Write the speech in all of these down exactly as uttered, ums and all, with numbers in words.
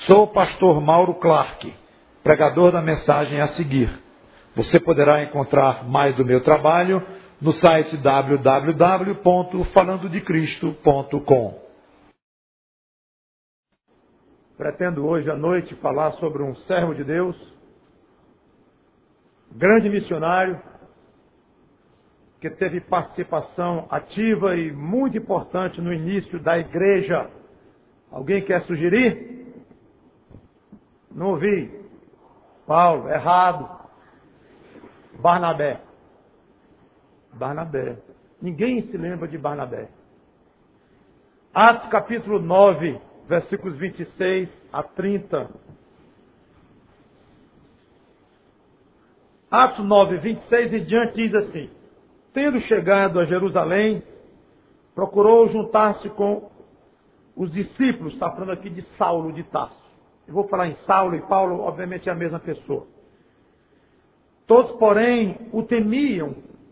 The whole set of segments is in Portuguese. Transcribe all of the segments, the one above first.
Sou o pastor Mauro Clark, pregador da mensagem a seguir. Você poderá encontrar mais do meu trabalho no site w w w ponto falando de cristo ponto com. Pretendo hoje à noite falar sobre um servo de Deus, grande missionário, que teve participação ativa e muito importante no início da igreja. Alguém quer sugerir? Não ouvi. Paulo, errado. Barnabé. Barnabé. Ninguém se lembra de Barnabé. Atos capítulo nove, versículos vinte e seis a trinta. Atos nove, vinte e seis e diante diz assim: tendo chegado a Jerusalém, procurou juntar-se com os discípulos. Está falando aqui de Saulo de Tarso. Eu vou falar em Saulo e Paulo, obviamente é a mesma pessoa. Todos, porém, o temiam,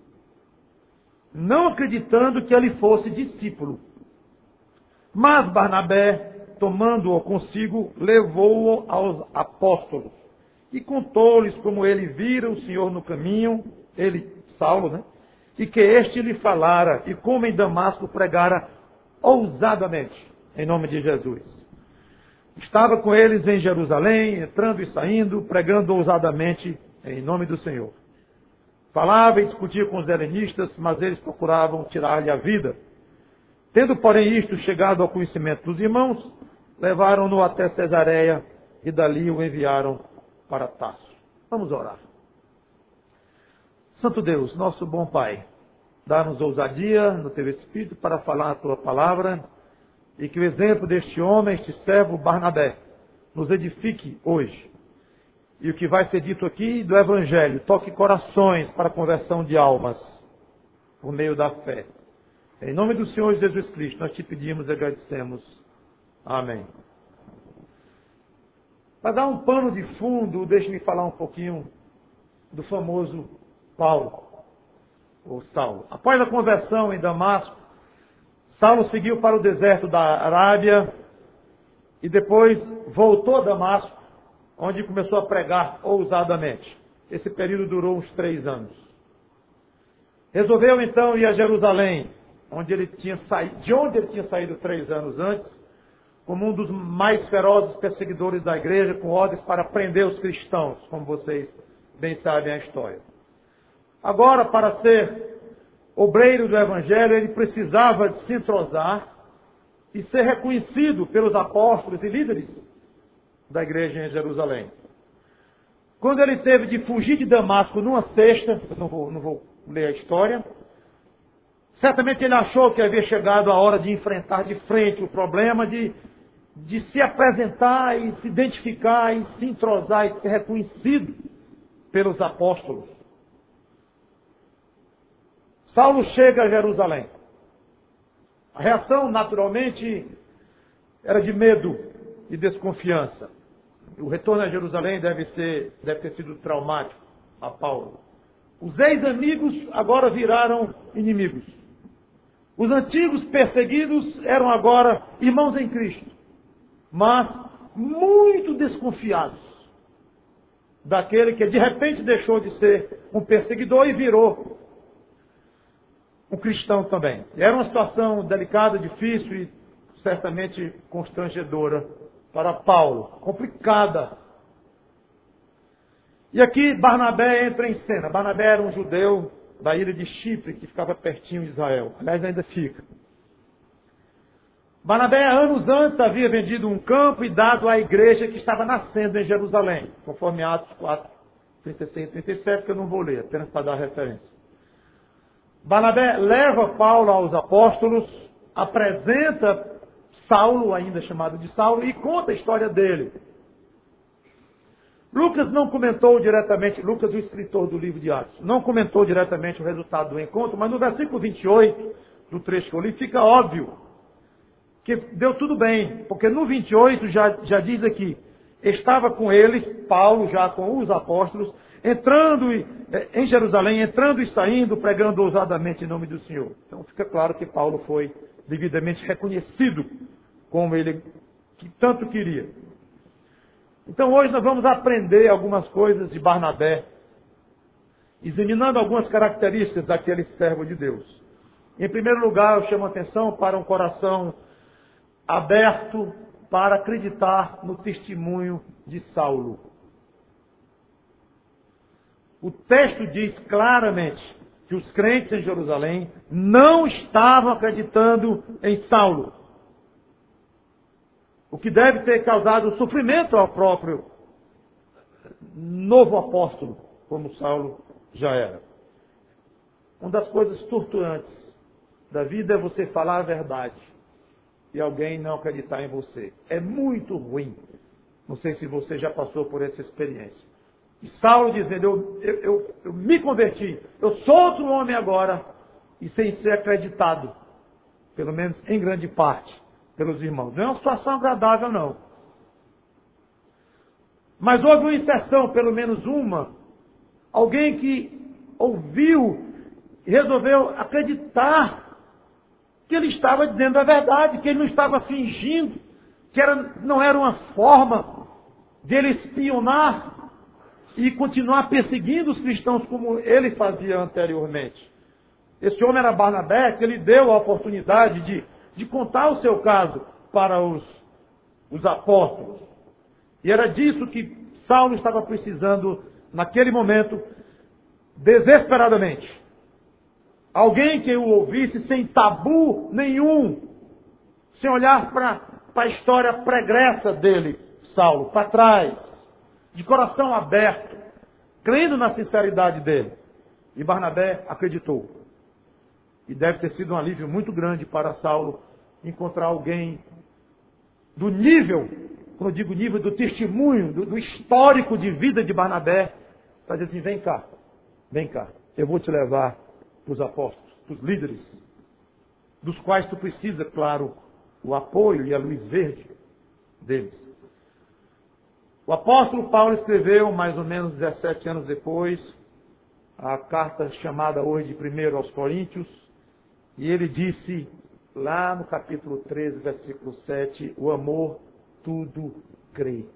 não acreditando que ele fosse discípulo. Mas Barnabé, tomando-o consigo, levou-o aos apóstolos e contou-lhes como ele vira o Senhor no caminho, ele, Saulo, né? E que este lhe falara, e como em Damasco pregara ousadamente, em nome de Jesus. Estava com eles em Jerusalém, entrando e saindo, pregando ousadamente em nome do Senhor. Falava e discutia com os helenistas, mas eles procuravam tirar-lhe a vida. Tendo, porém, isto chegado ao conhecimento dos irmãos, levaram-no até Cesareia e dali o enviaram para Tarso. Vamos orar. Santo Deus, nosso bom Pai, dá-nos ousadia no Teu Espírito para falar a Tua palavra, e que o exemplo deste homem, este servo Barnabé, nos edifique hoje. E o que vai ser dito aqui do Evangelho, toque corações para a conversão de almas, por meio da fé. Em nome do Senhor Jesus Cristo, nós te pedimos e agradecemos. Amém. Para dar um pano de fundo, deixe-me falar um pouquinho do famoso Paulo, ou Saulo. Após a conversão em Damasco, Saulo seguiu para o deserto da Arábia e depois voltou a Damasco, onde começou a pregar ousadamente. Esse período durou uns três anos. Resolveu então ir a Jerusalém, onde ele tinha saído, de onde ele tinha saído três anos antes, como um dos mais ferozes perseguidores da igreja, com ordens para prender os cristãos, como vocês bem sabem a história. Agora, para ser obreiro do Evangelho, ele precisava de se entrosar e ser reconhecido pelos apóstolos e líderes da igreja em Jerusalém. Quando ele teve de fugir de Damasco numa sexta, eu não vou, não vou ler a história, certamente ele achou que havia chegado a hora de enfrentar de frente o problema, de, de se apresentar e se identificar e se entrosar e ser reconhecido pelos apóstolos. Saulo chega a Jerusalém. A reação, naturalmente, era de medo e desconfiança. O retorno a Jerusalém deve, ser, deve ter sido traumático a Paulo. Os ex-amigos agora viraram inimigos. Os antigos perseguidos eram agora irmãos em Cristo, mas muito desconfiados daquele que de repente deixou de ser um perseguidor e virou um cristão também. Era uma situação delicada, difícil e certamente constrangedora para Paulo, complicada. E aqui Barnabé entra em cena. Barnabé era um judeu da ilha de Chipre, que ficava pertinho de Israel. Aliás, ainda fica. Barnabé, anos antes, havia vendido um campo e dado à igreja que estava nascendo em Jerusalém, conforme Atos quatro, trinta e seis e trinta e sete, que eu não vou ler, apenas para dar referência. Barnabé leva Paulo aos apóstolos, apresenta Saulo, ainda chamado de Saulo, e conta a história dele. Lucas não comentou diretamente, Lucas, o escritor do livro de Atos, não comentou diretamente o resultado do encontro, mas no versículo vinte e oito, do trecho que eu li, fica óbvio que deu tudo bem, porque no vinte e oito já, já diz aqui, estava com eles, Paulo já com os apóstolos, entrando em Jerusalém, entrando e saindo, pregando ousadamente em nome do Senhor. Então fica claro que Paulo foi devidamente reconhecido como ele que tanto queria. Então hoje nós vamos aprender algumas coisas de Barnabé, examinando algumas características daquele servo de Deus. Em primeiro lugar, eu chamo a atenção para um coração aberto para acreditar no testemunho de Saulo. O texto diz claramente que os crentes em Jerusalém não estavam acreditando em Saulo, o que deve ter causado sofrimento ao próprio novo apóstolo, como Saulo já era. Uma das coisas torturantes da vida é você falar a verdade e alguém não acreditar em você. É muito ruim. Não sei se você já passou por essa experiência. E Saulo dizendo, eu, eu, eu, eu me converti, eu sou outro homem agora, e sem ser acreditado, pelo menos em grande parte, pelos irmãos. Não é uma situação agradável, não. Mas houve uma exceção, pelo menos uma, alguém que ouviu e resolveu acreditar que ele estava dizendo a verdade, que ele não estava fingindo, que era, não era uma forma de ele espionar e continuar perseguindo os cristãos como ele fazia anteriormente. Esse homem era Barnabé, que ele deu a oportunidade de, de contar o seu caso para os, os apóstolos. E era disso que Saulo estava precisando naquele momento, desesperadamente. Alguém que o ouvisse sem tabu nenhum, sem olhar para a história pregressa dele, Saulo, para trás, de coração aberto, crendo na sinceridade dele. E Barnabé acreditou. E deve ter sido um alívio muito grande para Saulo encontrar alguém do nível, quando eu digo nível do testemunho, do, do histórico de vida de Barnabé, para dizer assim, vem cá, vem cá, eu vou te levar para os apóstolos, para os líderes, dos quais tu precisa, claro, o apoio e a luz verde deles. O apóstolo Paulo escreveu, mais ou menos dezessete anos depois, a carta chamada hoje de primeiro aos Coríntios, e ele disse, lá no capítulo treze, versículo sete, o amor tudo crê.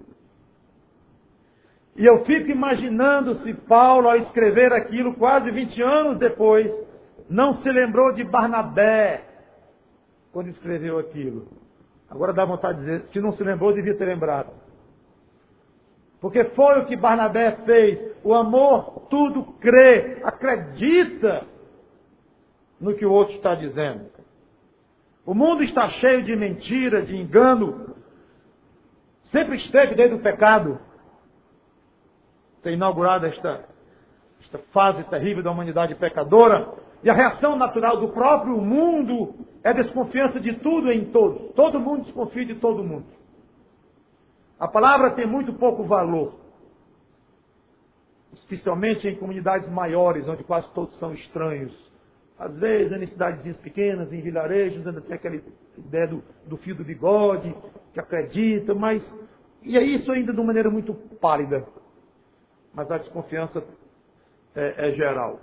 E eu fico imaginando se Paulo, ao escrever aquilo, quase vinte anos depois, não se lembrou de Barnabé, quando escreveu aquilo. Agora dá vontade de dizer, se não se lembrou, devia ter lembrado. Porque foi o que Barnabé fez. O amor tudo crê, acredita no que o outro está dizendo. O mundo está cheio de mentira, de engano. Sempre esteve desde o pecado. Tem inaugurado esta, esta fase terrível da humanidade pecadora. E a reação natural do próprio mundo é desconfiança de tudo e em todos. Todo mundo desconfia de todo mundo. A palavra tem muito pouco valor. Especialmente em comunidades maiores, onde quase todos são estranhos. Às vezes, em cidadezinhas pequenas, em vilarejos, ainda tem aquela ideia do, do fio do bigode, que acredita, mas... E é isso ainda de uma maneira muito pálida. Mas a desconfiança é, é geral.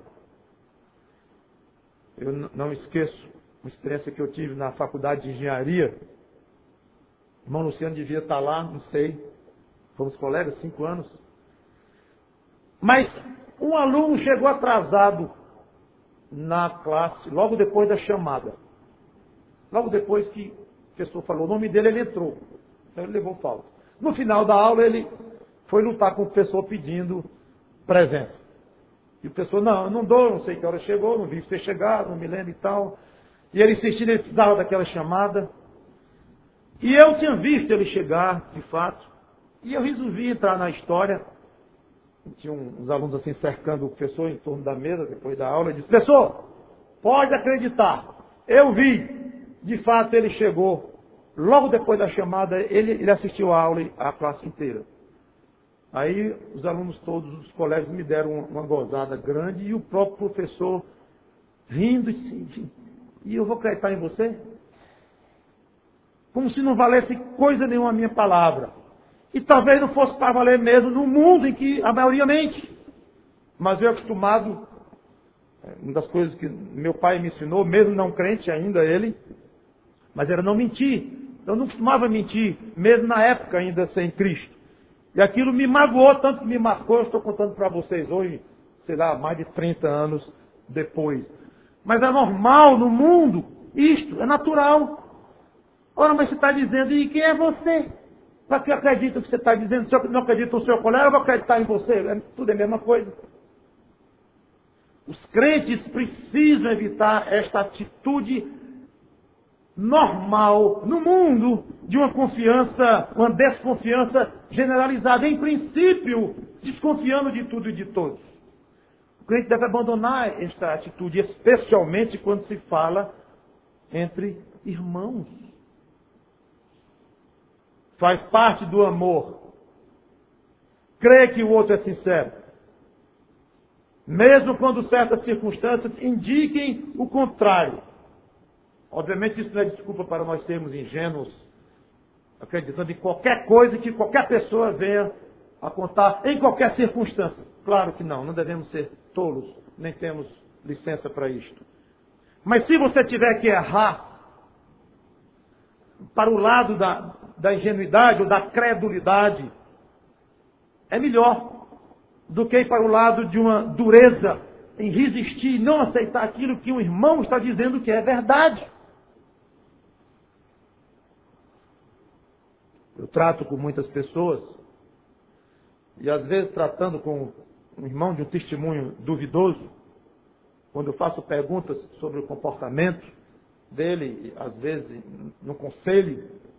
Eu n- não esqueço uma experiência que eu tive na faculdade de engenharia. O irmão Luciano devia estar lá, não sei. Fomos colegas, cinco anos. Mas um aluno chegou atrasado na classe, logo depois da chamada. Logo depois que o professor falou o nome dele, ele entrou. Então ele levou falta. No final da aula, ele foi lutar com o professor pedindo presença. E o professor, não, eu não dou, não sei que hora chegou, não vi você chegar, não me lembro e tal. E ele insistindo, ele precisava daquela chamada. E eu tinha visto ele chegar, de fato. E eu resolvi entrar na história. Tinha uns alunos assim cercando o professor em torno da mesa, depois da aula. E disse, professor, pode acreditar, eu vi. De fato, ele chegou. Logo depois da chamada, ele, ele assistiu a aula, a classe inteira. Aí os alunos todos, os colegas, me deram uma, uma gozada grande e o próprio professor rindo e disse, e eu vou acreditar em você? Como se não valesse coisa nenhuma a minha palavra. E talvez não fosse para valer mesmo no mundo em que a maioria mente. Mas eu acostumado, uma das coisas que meu pai me ensinou, mesmo não crente ainda ele, mas era não mentir. Eu não costumava mentir, mesmo na época ainda sem Cristo. E aquilo me magoou, tanto que me marcou, eu estou contando para vocês hoje, sei lá, mais de trinta anos depois. Mas é normal no mundo, isto, é natural. Ora, mas você está dizendo, e quem é você? Para que acredita no que você está dizendo? Se eu não acredito no seu colega, eu vou acreditar em você. É, tudo é a mesma coisa. Os crentes precisam evitar esta atitude normal no mundo de uma confiança, uma desconfiança generalizada. Em princípio, desconfiando de tudo e de todos. O crente deve abandonar esta atitude, especialmente quando se fala entre irmãos. Faz parte do amor. Crê que o outro é sincero. Mesmo quando certas circunstâncias indiquem o contrário. Obviamente isso não é desculpa para nós sermos ingênuos, acreditando em qualquer coisa que qualquer pessoa venha a contar em qualquer circunstância. Claro que não, não devemos ser tolos, nem temos licença para isto. Mas se você tiver que errar para o lado da, da ingenuidade ou da credulidade, é melhor do que ir para o lado de uma dureza em resistir e não aceitar aquilo que um irmão está dizendo que é verdade. Eu trato com muitas pessoas, e às vezes tratando com um irmão de um testemunho duvidoso, quando eu faço perguntas sobre o comportamento dele, às vezes no conselho,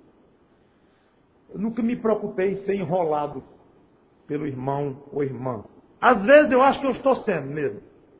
eu nunca me preocupei em ser enrolado pelo irmão ou irmã. Às vezes eu acho que eu estou sendo mesmo.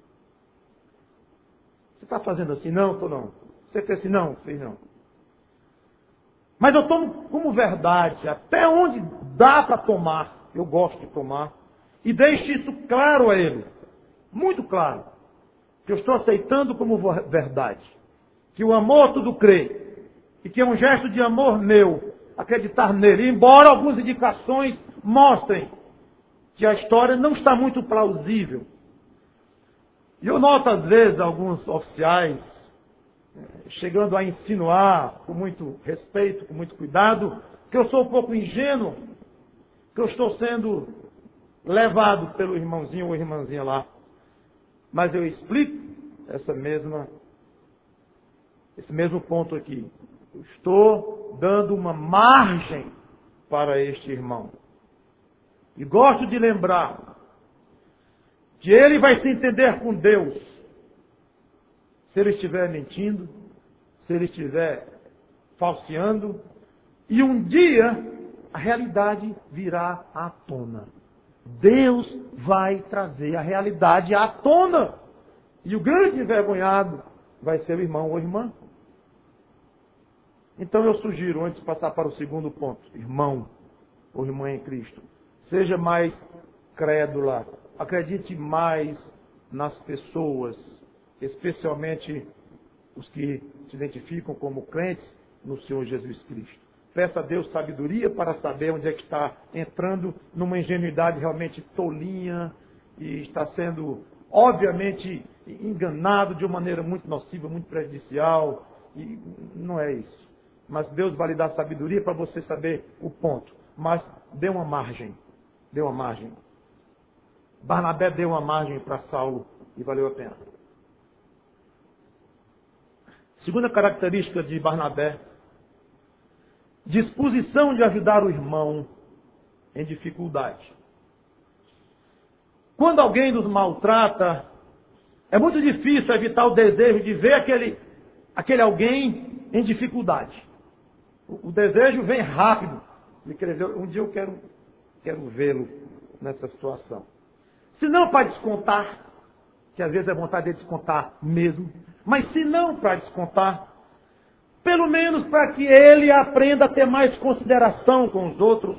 Você está fazendo assim? Não, estou não. Você fez assim? Não, fez não. Mas eu tomo como verdade, até onde dá para tomar, eu gosto de tomar, e deixo isso claro a ele, muito claro, que eu estou aceitando como verdade, que o amor tudo crê, e que é um gesto de amor meu, acreditar nele, embora algumas indicações mostrem que a história não está muito plausível. E eu noto às vezes alguns oficiais chegando a insinuar, com muito respeito, com muito cuidado, que eu sou um pouco ingênuo, que eu estou sendo levado pelo irmãozinho ou irmãzinha lá. Mas eu explico essa mesma, esse mesmo ponto aqui. Eu estou dando uma margem para este irmão. E gosto de lembrar que ele vai se entender com Deus se ele estiver mentindo, se ele estiver falseando, e um dia a realidade virá à tona. Deus vai trazer a realidade à tona. E o grande envergonhado vai ser o irmão ou irmã. Então eu sugiro, antes de passar para o segundo ponto, irmão ou irmã em Cristo, seja mais crédula, acredite mais nas pessoas, especialmente os que se identificam como crentes no Senhor Jesus Cristo. Peça a Deus sabedoria para saber onde é que está entrando numa ingenuidade realmente tolinha e está sendo, obviamente, enganado de uma maneira muito nociva, muito prejudicial. E não é isso. Mas Deus vai lhe dar sabedoria para você saber o ponto. Mas dê uma margem. Dê uma margem. Barnabé deu uma margem para Saulo e valeu a pena. Segunda característica de Barnabé: disposição de ajudar o irmão em dificuldade. Quando alguém nos maltrata, é muito difícil evitar o desejo de ver aquele, aquele alguém em dificuldade. O, o desejo vem rápido. Um dia eu quero, quero vê-lo nessa situação. Se não para descontar, que às vezes é vontade de descontar mesmo, mas se não para descontar, pelo menos para que ele aprenda a ter mais consideração com os outros.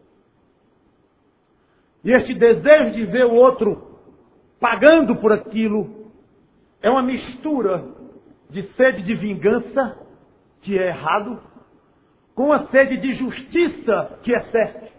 E este desejo de ver o outro pagando por aquilo é uma mistura de sede de vingança, que é errado, com a sede de justiça, que é certo.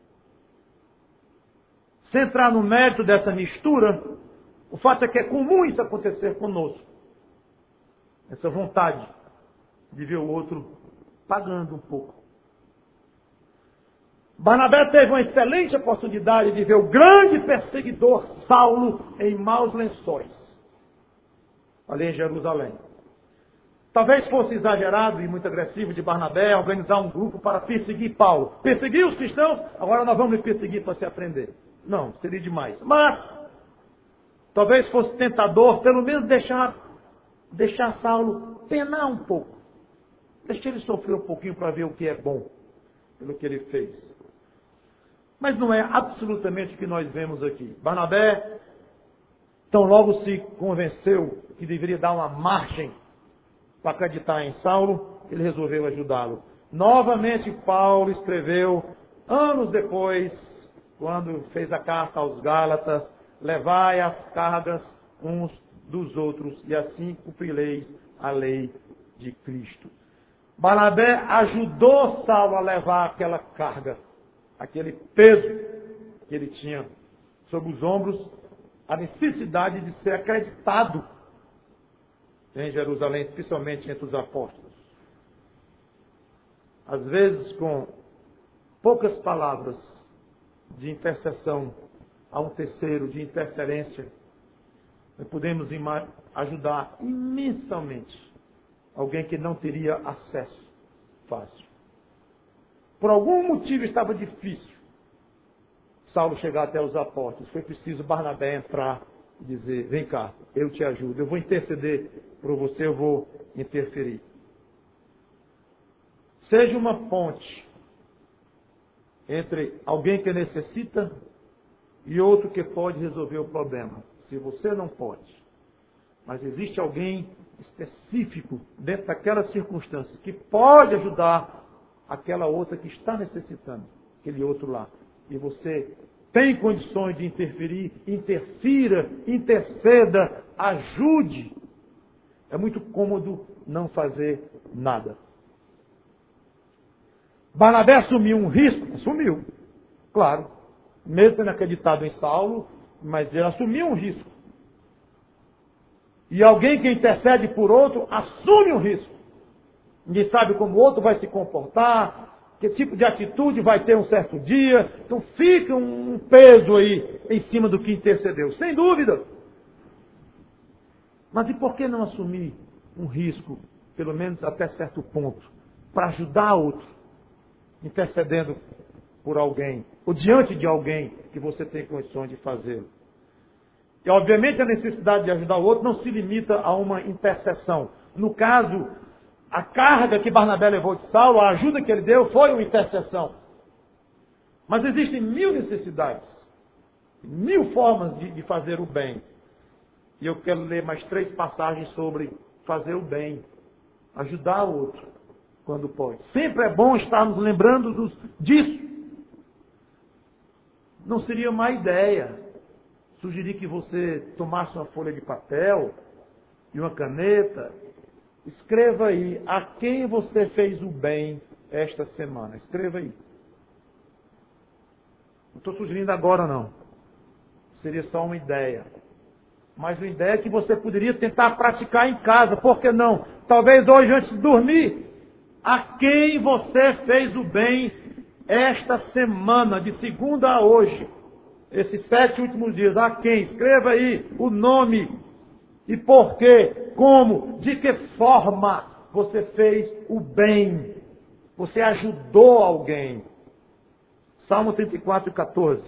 Sem entrar no mérito dessa mistura, o fato é que é comum isso acontecer conosco. Essa vontade de ver o outro pagando um pouco. Barnabé teve uma excelente oportunidade de ver o grande perseguidor Saulo em maus lençóis, ali em Jerusalém. Talvez fosse exagerado e muito agressivo de Barnabé organizar um grupo para perseguir Paulo. Perseguir os cristãos, agora nós vamos perseguir para se aprender. Não, seria demais. Mas, talvez fosse tentador, pelo menos deixar, deixar Saulo penar um pouco. Deixar ele sofrer um pouquinho para ver o que é bom, pelo que ele fez. Mas não é absolutamente o que nós vemos aqui. Barnabé, tão logo se convenceu que deveria dar uma margem para acreditar em Saulo, ele resolveu ajudá-lo. Novamente Paulo escreveu, anos depois, quando fez a carta aos Gálatas, levai as cargas uns dos outros, e assim cumprireis a lei de Cristo. Barnabé ajudou Saulo a levar aquela carga, aquele peso que ele tinha sobre os ombros, a necessidade de ser acreditado em Jerusalém, especialmente entre os apóstolos. Às vezes, com poucas palavras de intercessão a um terceiro, de interferência, nós podemos ajudar imensamente alguém que não teria acesso fácil. Por algum motivo estava difícil Saulo chegar até os apóstolos. Foi preciso Barnabé entrar e dizer, vem cá, eu te ajudo, eu vou interceder por você, eu vou interferir. Seja uma ponte entre alguém que necessita e outro que pode resolver o problema. Se você não pode, mas existe alguém específico dentro daquela circunstância que pode ajudar aquela outra que está necessitando, aquele outro lá, e você tem condições de interferir, interfira, interceda, ajude. É muito cômodo não fazer nada. Barnabé assumiu um risco? Assumiu, claro. Mesmo tendo acreditado em Saulo, mas ele assumiu um risco. E alguém que intercede por outro, assume um risco. Ninguém sabe como o outro vai se comportar, que tipo de atitude vai ter um certo dia. Então fica um peso aí em cima do que intercedeu, sem dúvida. Mas e por que não assumir um risco, pelo menos até certo ponto, para ajudar outro, intercedendo por alguém, ou diante de alguém que você tem condições de fazê-lo? E obviamente a necessidade de ajudar o outro não se limita a uma intercessão. No caso, a carga que Barnabé levou de Saulo, a ajuda que ele deu, foi uma intercessão. Mas existem mil necessidades, mil formas de, de fazer o bem. E eu quero ler mais três passagens sobre fazer o bem, ajudar o outro, quando pode. Sempre é bom estarmos lembrando dos, disso. Não seria má ideia sugerir que você tomasse uma folha de papel e uma caneta. Escreva aí a quem você fez o bem esta semana. Escreva aí. Não estou sugerindo agora, não. Seria só uma ideia. Mas uma ideia que você poderia tentar praticar em casa. Por que não? Talvez hoje, antes de dormir, a quem você fez o bem esta semana, de segunda a hoje. Esses sete últimos dias. A quem? Escreva aí o nome. E por quê? Como? De que forma você fez o bem? Você ajudou alguém. Salmo trinta e quatro, catorze.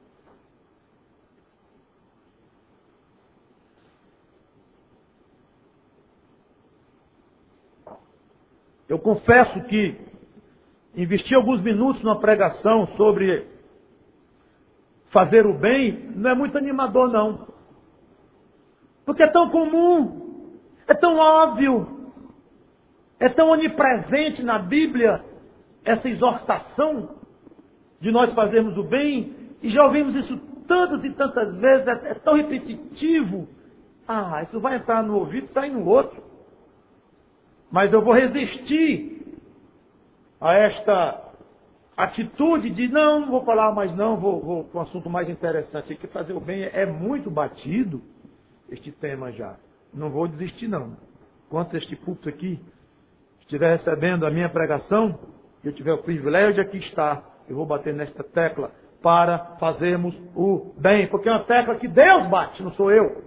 Eu confesso que investi alguns minutos numa pregação sobre fazer o bem não é muito animador, não. Porque é tão comum, é tão óbvio, é tão onipresente na Bíblia essa exortação de nós fazermos o bem, e já ouvimos isso tantas e tantas vezes, é, é tão repetitivo. Ah, isso vai entrar no ouvido e sair no outro. Mas eu vou resistir a esta atitude de não, não vou falar mais não, vou, vou para um assunto mais interessante. Aqui fazer o bem é muito batido, este tema já. Não vou desistir não. Enquanto este púlpito aqui estiver recebendo a minha pregação, eu tiver o privilégio de aqui estar, eu vou bater nesta tecla, para fazermos o bem, porque é uma tecla que Deus bate, não sou eu.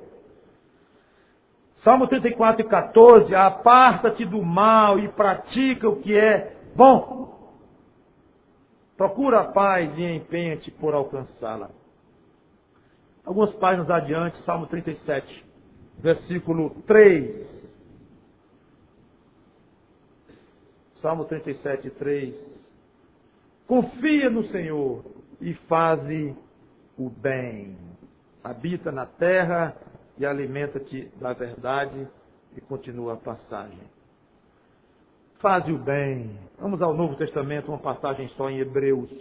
Salmo trinta e quatro, quatorze, aparta-te do mal e pratica o que é bom. Procura a paz e empenha-te por alcançá-la. Algumas páginas adiante, Salmo trinta e sete, versículo três. Salmo trinta e sete, três. Confia no Senhor e faze o bem. Habita na terra e alimenta-te da verdade. E continua a passagem. Faze o bem. Vamos ao Novo Testamento, uma passagem só em Hebreus.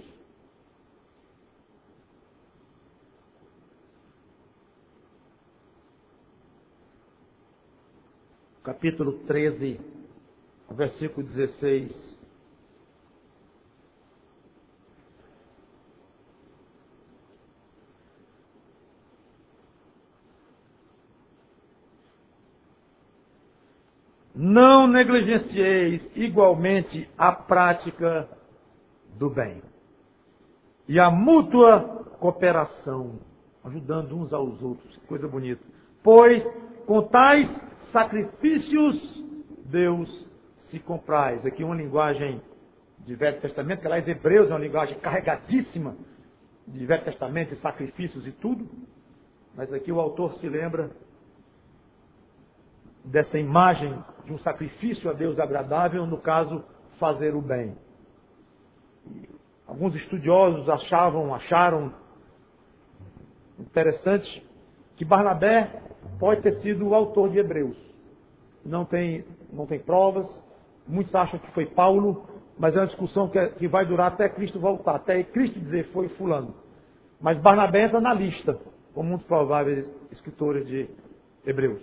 Capítulo treze, versículo dezesseis. Não negligencieis igualmente a prática do bem e a mútua cooperação, ajudando uns aos outros, coisa bonita. Pois com tais sacrifícios Deus se compraz. Aqui uma linguagem de Velho Testamento, que aliás Hebreus é uma linguagem carregadíssima de Velho Testamento, de sacrifícios e tudo, mas aqui o autor se lembra dessa imagem de um sacrifício a Deus agradável, no caso, fazer o bem. Alguns estudiosos achavam, acharam interessante que Barnabé pode ter sido o autor de Hebreus. Não tem, não tem provas, muitos acham que foi Paulo, mas é uma discussão que, que vai durar até Cristo voltar, até Cristo dizer foi fulano. Mas Barnabé entra na lista, como um dos prováveis escritores de Hebreus.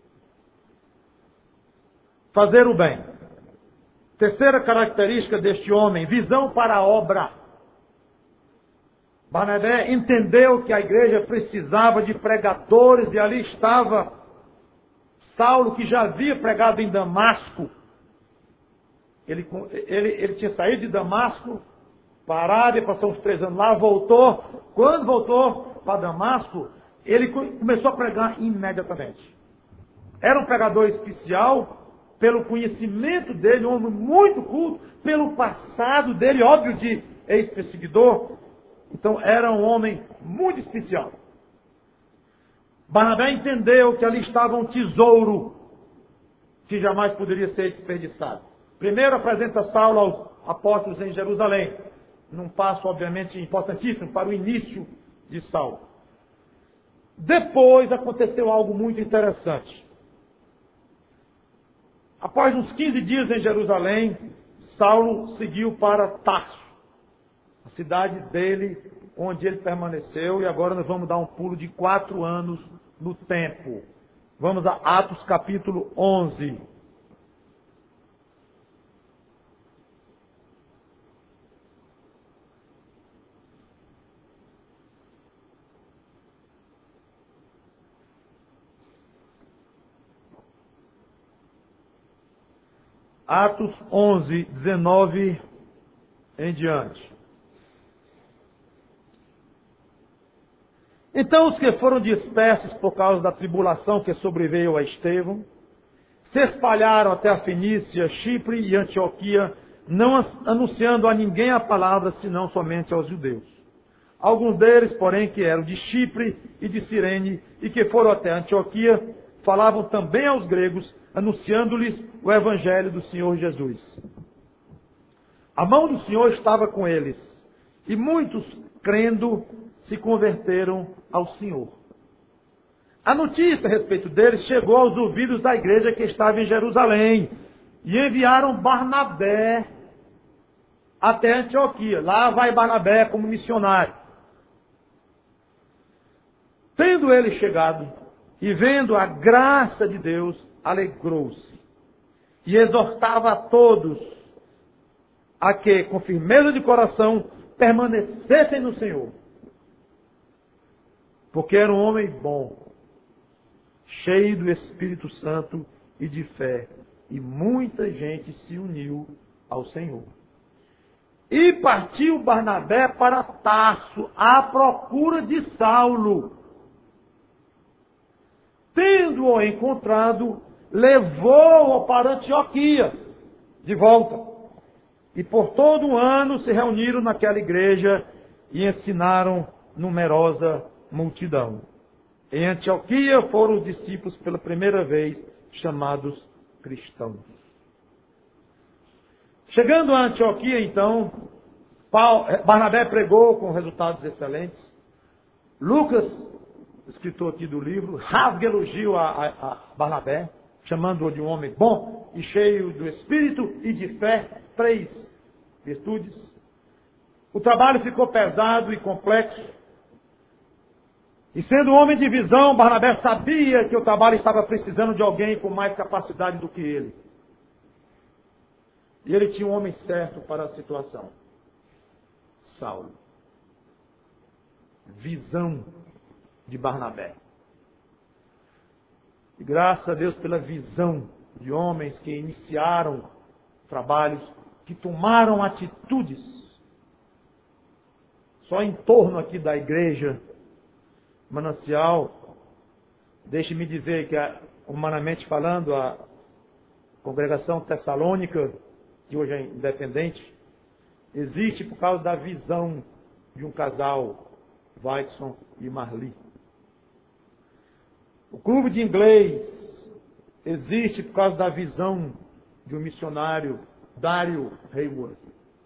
Fazer o bem. Terceira característica deste homem, visão para a obra. Barnabé entendeu que a igreja precisava de pregadores e ali estava Saulo, que já havia pregado em Damasco. Ele, ele, ele tinha saído de Damasco para a Arábia, passou uns três anos lá, voltou. Quando voltou para Damasco, ele começou a pregar imediatamente. Era um pregador especial, pelo conhecimento dele, um homem muito culto, pelo passado dele, óbvio, de ex-perseguidor. Então, era um homem muito especial. Barnabé entendeu que ali estava um tesouro que jamais poderia ser desperdiçado. Primeiro apresenta Saulo aos apóstolos em Jerusalém, num passo, obviamente, importantíssimo para o início de Saulo. Depois aconteceu algo muito interessante. Após uns quinze dias em Jerusalém, Saulo seguiu para Tarso, a cidade dele, onde ele permaneceu, e agora nós vamos dar um pulo de quatro anos no tempo. Vamos a Atos capítulo onze. Atos onze, dezenove em diante. Então os que foram dispersos por causa da tribulação que sobreveio a Estevão, se espalharam até a Fenícia, Chipre e Antioquia, não anunciando a ninguém a palavra, senão somente aos judeus. Alguns deles, porém, que eram de Chipre e de Cirene, e que foram até Antioquia, falavam também aos gregos, anunciando-lhes o evangelho do Senhor Jesus. A mão do Senhor estava com eles, e muitos, crendo, se converteram ao Senhor. A notícia a respeito deles chegou aos ouvidos da igreja que estava em Jerusalém, e enviaram Barnabé até Antioquia. Lá vai Barnabé como missionário. Tendo ele chegado e vendo a graça de Deus, alegrou-se e exortava a todos a que, com firmeza de coração, permanecessem no Senhor. Porque era um homem bom, cheio do Espírito Santo e de fé, e muita gente se uniu ao Senhor. E partiu Barnabé para Tarso, à procura de Saulo. Tendo-o encontrado, levou-o para Antioquia, de volta. E por todo um ano se reuniram naquela igreja e ensinaram numerosa multidão. Em Antioquia foram os discípulos pela primeira vez chamados cristãos. Chegando a Antioquia, então, Paulo, Barnabé pregou com resultados excelentes. Lucas, escritor aqui do livro, rasga elogio a, a, a Barnabé, chamando-o de um homem bom e cheio do Espírito e de fé, três virtudes. O trabalho ficou pesado e complexo. E sendo um homem de visão, Barnabé sabia que o trabalho estava precisando de alguém com mais capacidade do que ele. E ele tinha um homem certo para a situação. Saulo. Visão de Barnabé. E graças a Deus pela visão de homens que iniciaram trabalhos, que tomaram atitudes. Só em torno aqui da igreja Manancial, deixe-me dizer que, humanamente falando, a congregação tessalônica, que hoje é independente, existe por causa da visão de um casal, Weidson e Marli. O clube de inglês existe por causa da visão de um missionário, Dário Hayward.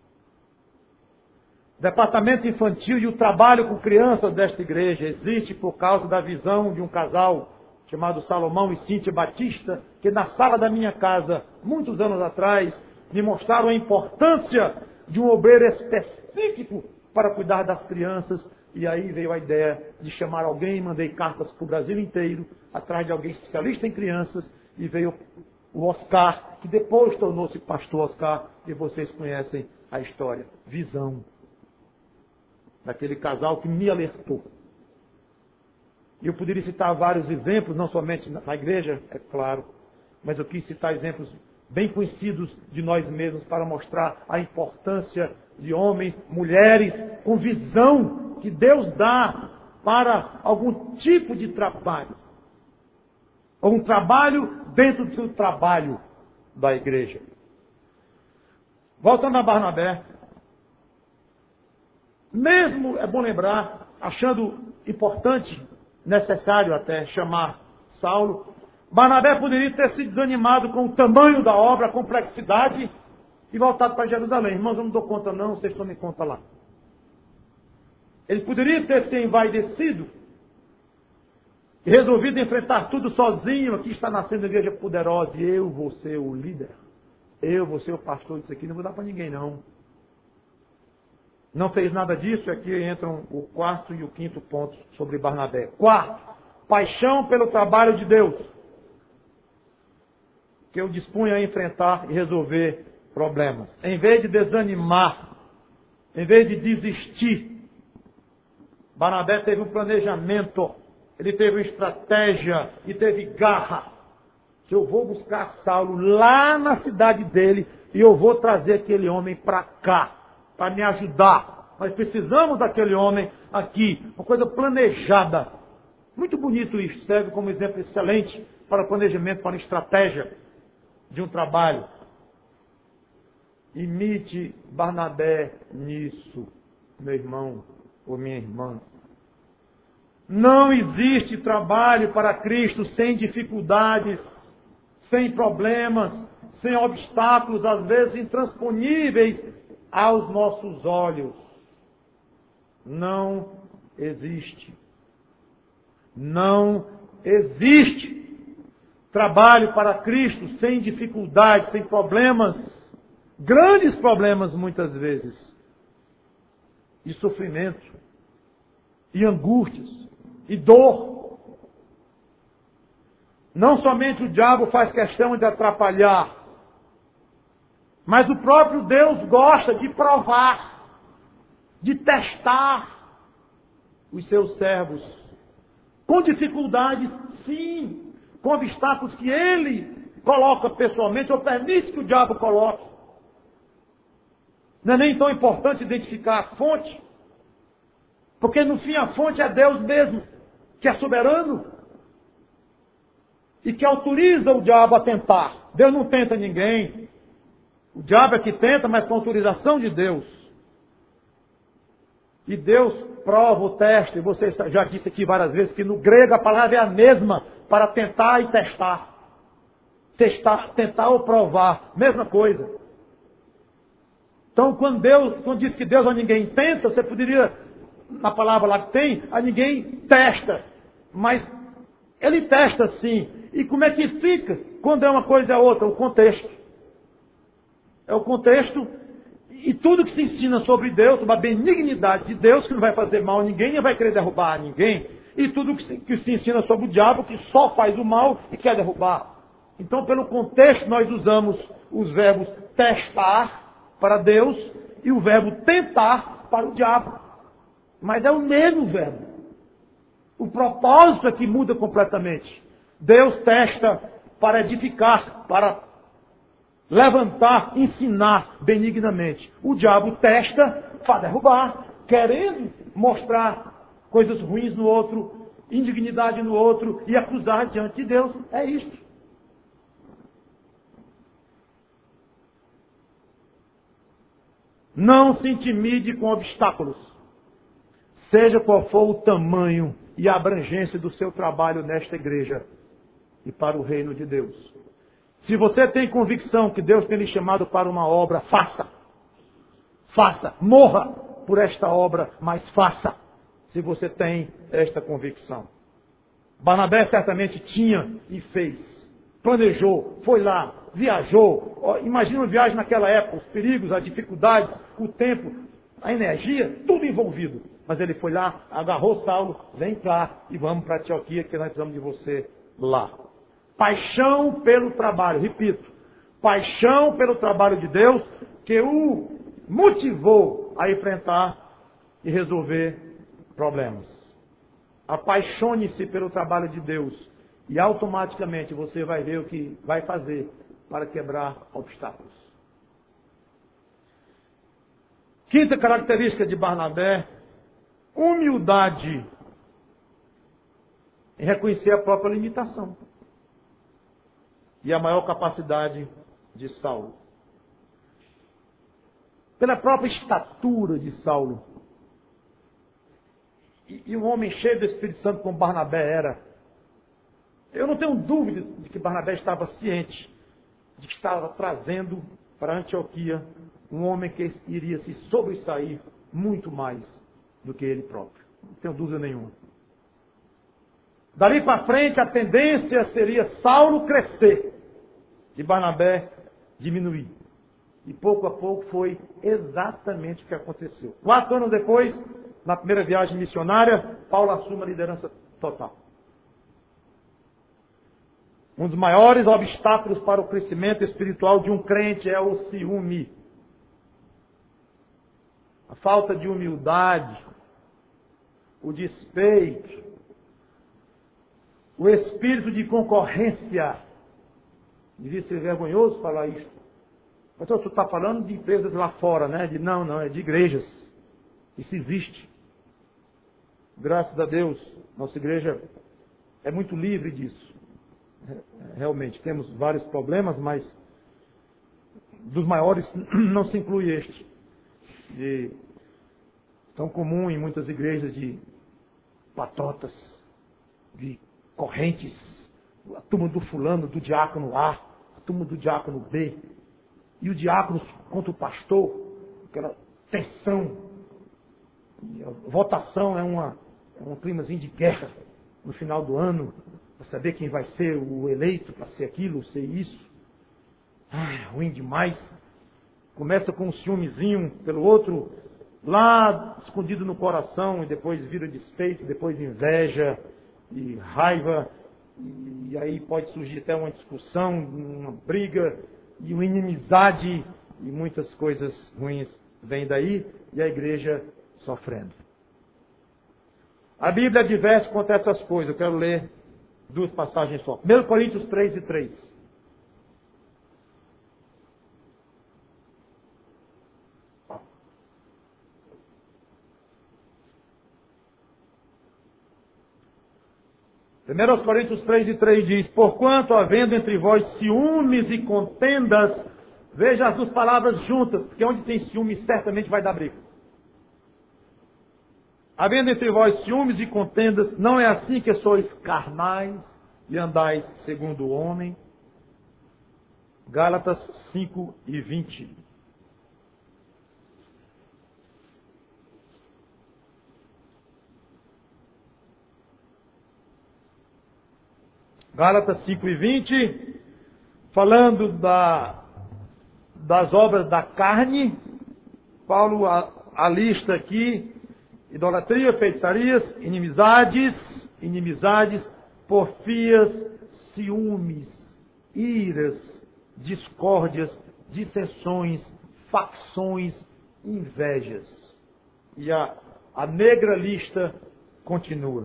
O departamento infantil e o trabalho com crianças desta igreja existe por causa da visão de um casal chamado Salomão e Cíntia Batista, que na sala da minha casa, muitos anos atrás, me mostraram a importância de um obreiro específico para cuidar das crianças. E aí veio a ideia de chamar alguém, mandei cartas para o Brasil inteiro, atrás de alguém especialista em crianças, e veio o Oscar, que depois tornou-se pastor Oscar, e vocês conhecem a história. Visão daquele casal que me alertou. E eu poderia citar vários exemplos, não somente na igreja, é claro, mas eu quis citar exemplos bem conhecidos de nós mesmos para mostrar a importância de homens, mulheres com visão que Deus dá para algum tipo de trabalho. Ou um trabalho dentro do trabalho da igreja. Voltando a Barnabé. Mesmo, é bom lembrar, achando importante, necessário até chamar Saulo, Barnabé poderia ter se desanimado com o tamanho da obra, a complexidade, e voltado para Jerusalém. Irmãos, eu não dou conta não, vocês tomem conta lá. Ele poderia ter se envaidecido e resolvido enfrentar tudo sozinho. Aqui está nascendo a igreja poderosa e eu vou ser o líder. Eu vou ser o pastor disso aqui, não vou dar para ninguém não. Não fez nada disso, aqui entram o quarto e o quinto ponto sobre Barnabé. Quarto, paixão pelo trabalho de Deus, que eu dispunha a enfrentar e resolver problemas. Em vez de desanimar, em vez de desistir, Barnabé teve um planejamento, ele teve uma estratégia e teve garra. Que eu vou buscar Saulo lá na cidade dele e eu vou trazer aquele homem para cá, para me ajudar. Nós precisamos daquele homem aqui, uma coisa planejada. Muito bonito isso, serve como exemplo excelente para planejamento, para estratégia de um trabalho. Imite Barnabé nisso, meu irmão ou minha irmã. Não existe trabalho para Cristo sem dificuldades, sem problemas, sem obstáculos, às vezes intransponíveis aos nossos olhos. Não existe. Não existe trabalho para Cristo sem dificuldades, sem problemas, grandes problemas muitas vezes, e sofrimento, e angústias, e dor. Não somente o diabo faz questão de atrapalhar, mas o próprio Deus gosta de provar, de testar os seus servos. Com dificuldades, sim. Com obstáculos que ele coloca pessoalmente, ou permite que o diabo coloque. Não é nem tão importante identificar a fonte, porque no fim a fonte é Deus mesmo, que é soberano e que autoriza o diabo a tentar. Deus não tenta ninguém. O diabo é que tenta, mas com autorização de Deus. E Deus prova o teste. Você já disse aqui várias vezes que no grego a palavra é a mesma para tentar e testar. Testar, tentar ou provar, mesma coisa. Então, quando Deus, quando diz que Deus a ninguém tenta, você poderia, na palavra lá que tem, a ninguém testa. Mas ele testa sim. E como é que fica quando é uma coisa ou outra? O contexto. É o contexto e tudo que se ensina sobre Deus, sobre a benignidade de Deus, que não vai fazer mal a ninguém, nem vai querer derrubar a ninguém. E tudo que se, que se ensina sobre o diabo, que só faz o mal e quer derrubar. Então, pelo contexto, nós usamos os verbos testar para Deus e o verbo tentar para o diabo. Mas é o mesmo verbo. O propósito é que muda completamente. Deus testa para edificar, para levantar, ensinar benignamente. O diabo testa para derrubar, querendo mostrar coisas ruins no outro, indignidade no outro e acusar diante de Deus. É isto. Não se intimide com obstáculos, seja qual for o tamanho e a abrangência do seu trabalho nesta igreja e para o reino de Deus. Se você tem convicção que Deus tem lhe chamado para uma obra, faça. Faça. Morra por esta obra, mas faça. Se você tem esta convicção. Barnabé certamente tinha e fez. Planejou, foi lá, viajou. Imagina uma viagem naquela época, os perigos, as dificuldades, o tempo, a energia, tudo envolvido. Mas ele foi lá, agarrou Saulo, vem cá e vamos para Antioquia, que nós precisamos de você lá. Paixão pelo trabalho, repito, paixão pelo trabalho de Deus, que o motivou a enfrentar e resolver problemas. Apaixone-se pelo trabalho de Deus e automaticamente você vai ver o que vai fazer para quebrar obstáculos. Quinta característica de Barnabé, humildade em reconhecer a própria limitação. E a maior capacidade de Saulo. Pela própria estatura de Saulo. E, e um homem cheio do Espírito Santo como Barnabé era. Eu não tenho dúvida de que Barnabé estava ciente de que estava trazendo para Antioquia um homem que iria se sobressair muito mais do que ele próprio. Não tenho dúvida nenhuma. Dali para frente, a tendência seria Saulo crescer e Barnabé diminuir. E pouco a pouco foi exatamente o que aconteceu. Quatro anos depois, na primeira viagem missionária, Paulo assume a liderança total. Um dos maiores obstáculos para o crescimento espiritual de um crente é o ciúme. A falta de humildade, o despeito, o espírito de concorrência. Devia ser vergonhoso falar isso. Então, tu está falando de empresas lá fora, né? De, não, não, é de igrejas. Isso existe. Graças a Deus, nossa igreja é muito livre disso. Realmente, temos vários problemas, mas dos maiores não se inclui este. De, tão comum em muitas igrejas de patotas, de correntes, a turma do fulano, do diácono A, a turma do diácono B, e o diácono contra o pastor, aquela tensão, e a votação é, uma, é um climazinho de guerra no final do ano, para saber quem vai ser o eleito, para ser aquilo, ser isso. Ah, ruim demais. Começa com um ciúmezinho pelo outro, lá escondido no coração, e depois vira despeito, depois inveja e raiva, e aí pode surgir até uma discussão, uma briga, e uma inimizade, e muitas coisas ruins vêm daí, e a igreja sofrendo. A Bíblia adverte contra essas coisas. Eu quero ler duas passagens só. primeira Coríntios três e três. primeira Coríntios três e três diz: porquanto, havendo entre vós ciúmes e contendas, veja as duas palavras juntas, porque onde tem ciúmes certamente vai dar briga. Havendo entre vós ciúmes e contendas, não é assim que sois carnais e andais segundo o homem. Gálatas cinco e vinte. Gálatas cinco e vinte, falando da, das obras da carne, Paulo alista aqui: idolatria, feitiçarias, inimizades, inimizades, porfias, ciúmes, iras, discórdias, dissensões, facções, invejas. E a, a negra lista continua.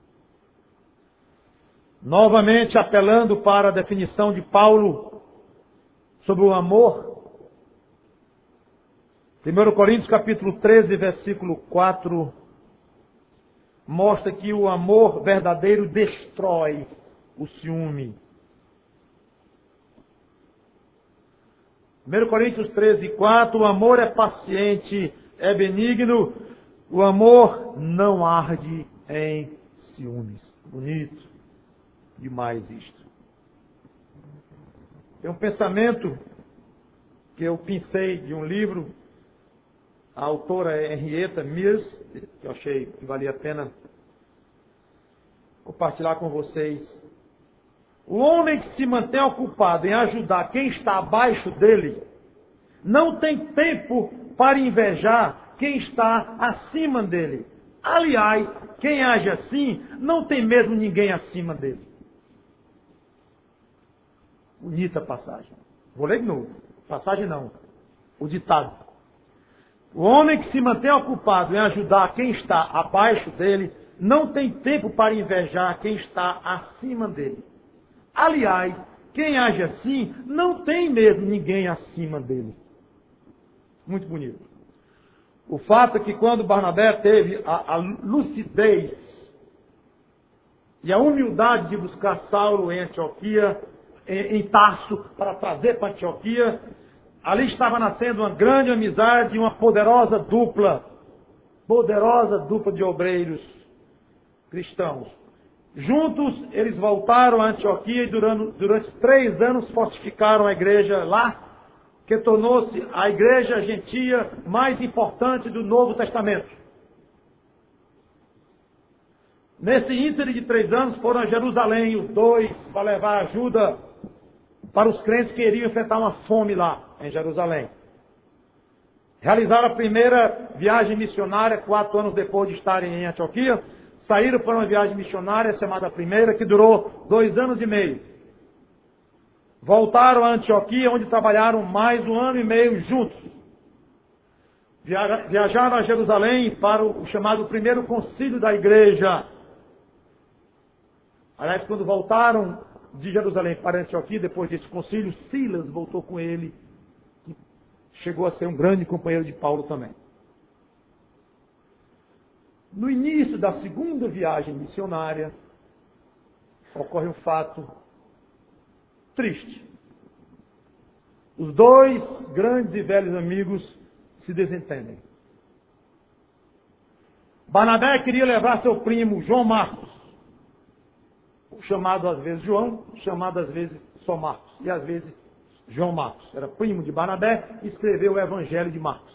Novamente apelando para a definição de Paulo sobre o amor. primeira Coríntios capítulo treze, versículo quatro, mostra que o amor verdadeiro destrói o ciúme. primeira Coríntios treze, quatro, o amor é paciente, é benigno, o amor não arde em ciúmes. Bonito demais isto. Tem um pensamento que eu pensei de um livro, a autora é Henrietta Mears, que eu achei que valia a pena compartilhar com vocês. O homem que se mantém ocupado em ajudar quem está abaixo dele, não tem tempo para invejar quem está acima dele. Aliás, quem age assim, não tem mesmo ninguém acima dele. Bonita passagem. Vou ler de novo. Passagem não. O ditado. O homem que se mantém ocupado em ajudar quem está abaixo dele, não tem tempo para invejar quem está acima dele. Aliás, quem age assim, não tem mesmo ninguém acima dele. Muito bonito. O fato é que quando Barnabé teve a, a lucidez e a humildade de buscar Saulo em Antioquia, em, em Tarso, para trazer para Antioquia, ali estava nascendo uma grande amizade e uma poderosa dupla, poderosa dupla de obreiros cristãos. Juntos, eles voltaram a Antioquia e durante, durante três anos fortificaram a igreja lá, que tornou-se a igreja gentia mais importante do Novo Testamento. Nesse íntere de três anos, foram a Jerusalém, os dois, para levar ajuda para os crentes que iriam enfrentar uma fome lá, em Jerusalém. Realizaram a primeira viagem missionária, quatro anos depois de estarem em Antioquia. Saíram para uma viagem missionária, chamada Primeira, que durou dois anos e meio. Voltaram a Antioquia, onde trabalharam mais um ano e meio juntos. Viajaram a Jerusalém para o chamado Primeiro Concílio da Igreja. Aliás, quando voltaram de Jerusalém para Antioquia, depois desse concílio, Silas voltou com ele, que chegou a ser um grande companheiro de Paulo também. No início da segunda viagem missionária, ocorre um fato triste. Os dois grandes e velhos amigos se desentendem. Barnabé queria levar seu primo João Marcos, chamado às vezes João, chamado às vezes só Marcos, e às vezes João Marcos. Era primo de Barnabé e escreveu o Evangelho de Marcos.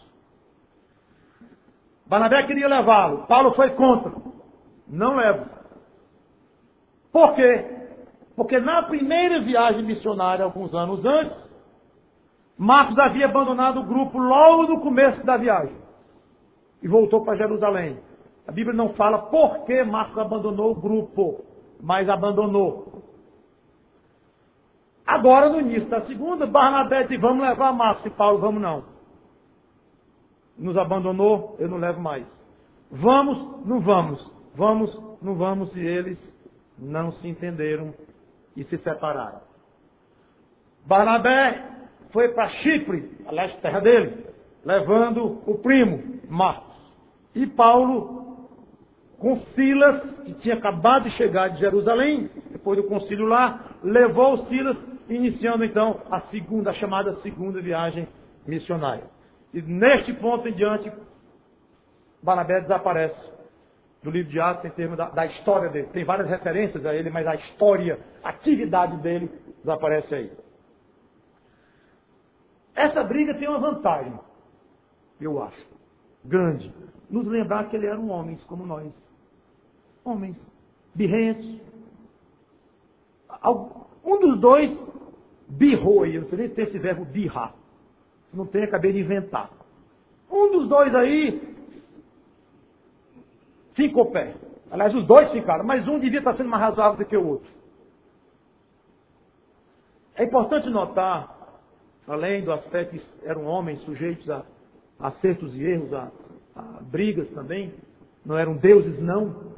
Barnabé queria levá-lo. Paulo foi contra. Não levo. Por quê? Porque na primeira viagem missionária, alguns anos antes, Marcos havia abandonado o grupo logo no começo da viagem. E voltou para Jerusalém. A Bíblia não fala por que Marcos abandonou o grupo, mas abandonou. Agora, no início da segunda, Barnabé disse: vamos levar Marcos. E Paulo: vamos não. Nos abandonou, eu não levo mais. Vamos, não vamos. Vamos, não vamos. E eles não se entenderam e se separaram. Barnabé foi para Chipre, a leste terra dele, levando o primo, Marcos. E Paulo com Silas, que tinha acabado de chegar de Jerusalém, depois do concílio lá, levou Silas, iniciando então a segunda, a chamada segunda viagem missionária. E neste ponto em diante, Barnabé desaparece do livro de Atos em termos da, da história dele. Tem várias referências a ele, mas a história, a atividade dele desaparece aí. Essa briga tem uma vantagem, eu acho, grande. Nos lembrar que ele eram homens como nós. Homens birrentos. Um dos dois birrou aí. Eu não sei nem se tem esse verbo birrar. Se não tem, acabei de inventar. Um dos dois aí ficou pé. Aliás, os dois ficaram, mas um devia estar sendo mais razoável do que o outro. É importante notar, além do aspecto que eram homens sujeitos a acertos e erros, a, a brigas também, não eram deuses, não.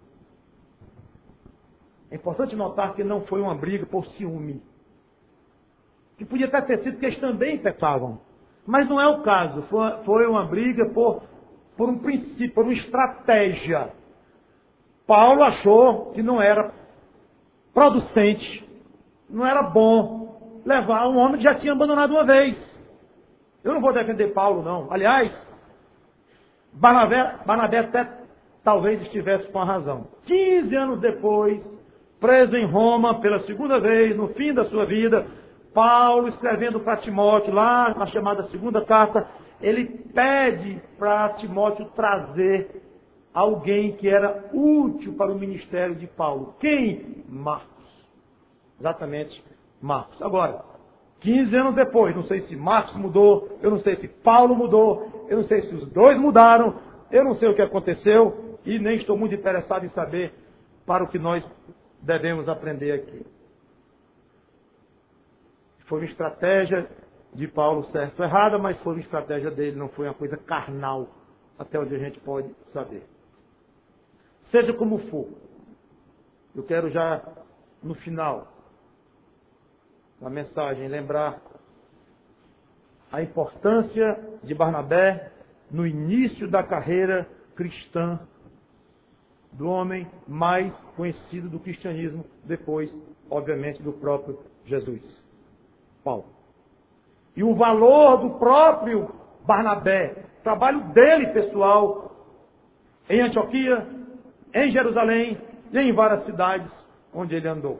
É importante notar que não foi uma briga por ciúme. Que podia até ter sido porque eles também pecavam. Mas não é o caso. Foi, foi uma briga por, por um princípio, por uma estratégia. Paulo achou que não era producente, não era bom levar um homem que já tinha abandonado uma vez. Eu não vou defender Paulo, não. Aliás, Barnabé, Barnabé até talvez estivesse com a razão. quinze anos depois, preso em Roma pela segunda vez, no fim da sua vida, Paulo, escrevendo para Timóteo, lá na chamada segunda carta, ele pede para Timóteo trazer alguém que era útil para o ministério de Paulo. Quem? Marcos. Exatamente, Marcos. Agora, quinze anos depois, não sei se Marcos mudou, eu não sei se Paulo mudou, eu não sei se os dois mudaram, eu não sei o que aconteceu e nem estou muito interessado em saber para o que nós devemos aprender aqui. Foi uma estratégia de Paulo, certo ou errada, mas foi uma estratégia dele, não foi uma coisa carnal, até onde a gente pode saber. Seja como for, eu quero já, no final da mensagem, lembrar a importância de Barnabé no início da carreira cristã do homem mais conhecido do cristianismo, depois, obviamente, do próprio Jesus, Paulo. E o valor do próprio Barnabé, trabalho dele pessoal, em Antioquia, em Jerusalém e em várias cidades onde ele andou.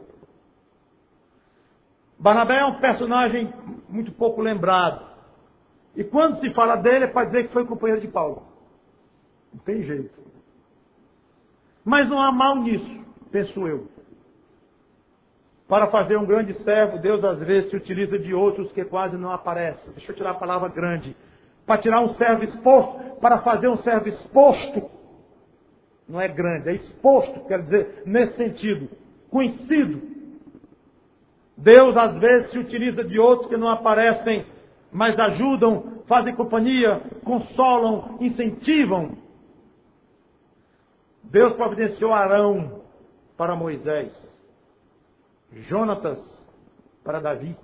Barnabé é um personagem muito pouco lembrado. E quando se fala dele é para dizer que foi companheiro de Paulo. Não tem jeito. Mas não há mal nisso, penso eu. Para fazer um grande servo, Deus às vezes se utiliza de outros que quase não aparecem. Deixa eu tirar a palavra grande. Para tirar um servo exposto, para fazer um servo exposto, não é grande, é exposto, quer dizer, nesse sentido, conhecido. Deus às vezes se utiliza de outros que não aparecem, mas ajudam, fazem companhia, consolam, incentivam. Deus providenciou Arão para Moisés, Jonatas para Davi,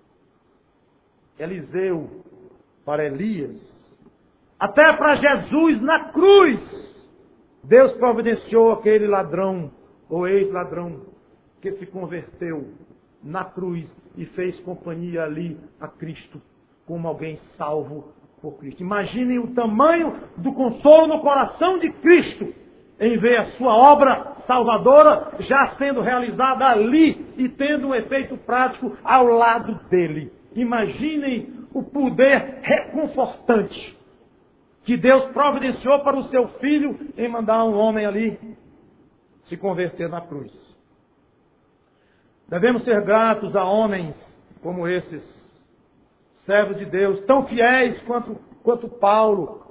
Eliseu para Elias, até para Jesus na cruz. Deus providenciou aquele ladrão, ou ex-ladrão, que se converteu na cruz e fez companhia ali a Cristo, como alguém salvo por Cristo. Imaginem o tamanho do consolo no coração de Cristo, em ver a sua obra salvadora já sendo realizada ali e tendo um efeito prático ao lado dele. Imaginem o poder reconfortante que Deus providenciou para o seu filho em mandar um homem ali se converter na cruz. Devemos ser gratos a homens como esses, servos de Deus, tão fiéis quanto, quanto Paulo.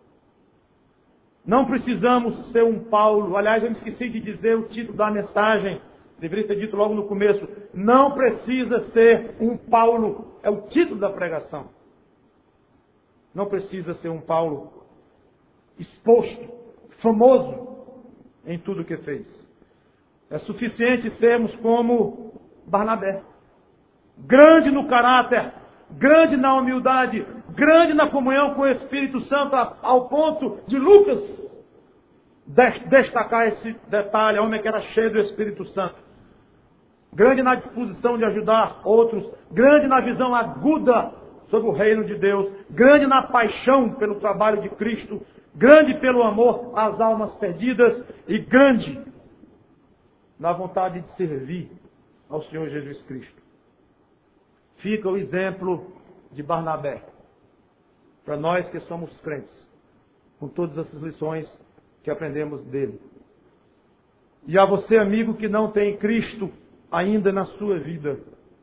Não precisamos ser um Paulo. Aliás, eu me esqueci de dizer o título da mensagem. Deveria ter dito logo no começo. Não precisa ser um Paulo. É o título da pregação. Não precisa ser um Paulo exposto, famoso em tudo que fez. É suficiente sermos como Barnabé. Grande no caráter, grande na humildade, grande na comunhão com o Espírito Santo, ao ponto de Lucas destacar esse detalhe, homem que era cheio do Espírito Santo. Grande na disposição de ajudar outros, grande na visão aguda sobre o reino de Deus, grande na paixão pelo trabalho de Cristo, grande pelo amor às almas perdidas e grande na vontade de servir ao Senhor Jesus Cristo. Fica o exemplo de Barnabé, para nós que somos crentes, com todas essas lições que aprendemos dele. E a você, amigo, que não tem Cristo ainda na sua vida,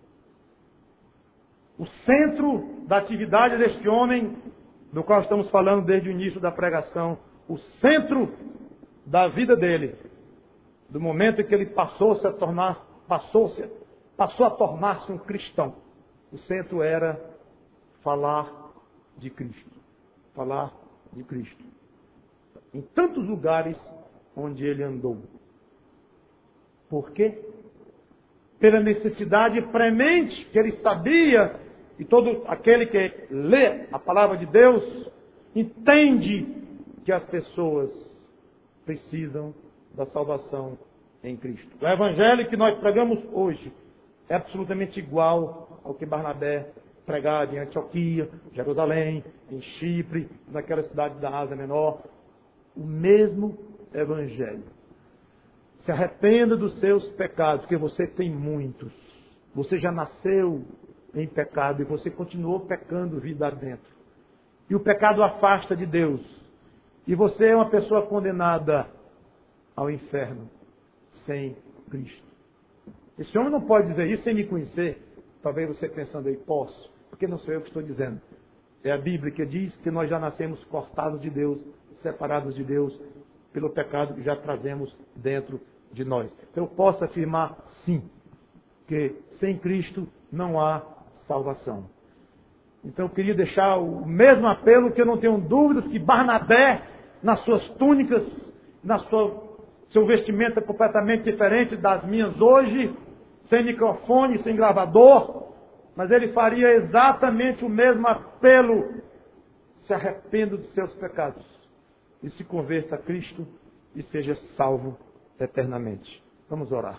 o centro da atividade deste homem, do qual estamos falando desde o início da pregação, o centro da vida dele, do momento em que ele passou-se a tornar, passou-se, passou a tornar-se um cristão, o centro era falar de Cristo. Falar de Cristo. Em tantos lugares onde ele andou. Por quê? Pela necessidade premente que ele sabia, e todo aquele que lê a palavra de Deus entende que as pessoas precisam da salvação em Cristo. O evangelho que nós pregamos hoje é absolutamente igual ao que Barnabé pregava em Antioquia, Jerusalém, em Chipre, naquelas cidades da Ásia Menor. O mesmo evangelho. Se arrependa dos seus pecados, porque você tem muitos. Você já nasceu em pecado e você continuou pecando vida adentro. E o pecado afasta de Deus. E você é uma pessoa condenada ao inferno sem Cristo. Esse homem não pode dizer isso sem me conhecer. Talvez você pensando aí, posso, porque não sou eu que estou dizendo. É a Bíblia que diz que nós já nascemos cortados de Deus, separados de Deus, pelo pecado que já trazemos dentro de nós. Então eu posso afirmar sim, que sem Cristo não há salvação. Então eu queria deixar o mesmo apelo, que eu não tenho dúvidas que Barnabé, nas suas túnicas, na sua seu vestimento é completamente diferente das minhas hoje, sem microfone, sem gravador, mas ele faria exatamente o mesmo apelo. Se arrependa dos seus pecados e se converta a Cristo e seja salvo eternamente. Vamos orar.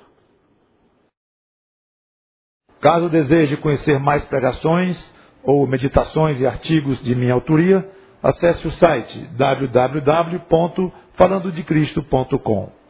Caso deseje conhecer mais pregações ou meditações e artigos de minha autoria, acesse o site w w w ponto falando de cristo ponto com.